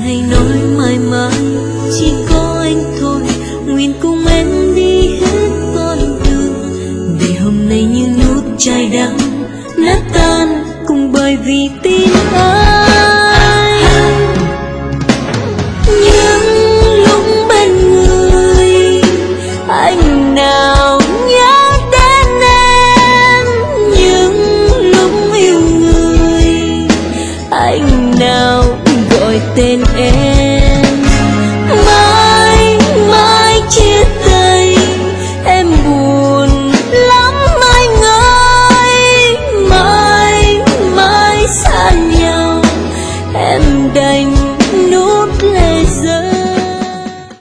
hay nói mãi mãi chỉ có anh thôi, nguyện cùng em đi hết con đường, để hôm nay như nút chai đắng nát tan cùng bởi vì tin anh. Những lúc bên người anh nào nhớ đến em, những lúc yêu người anh nào gọi tên em.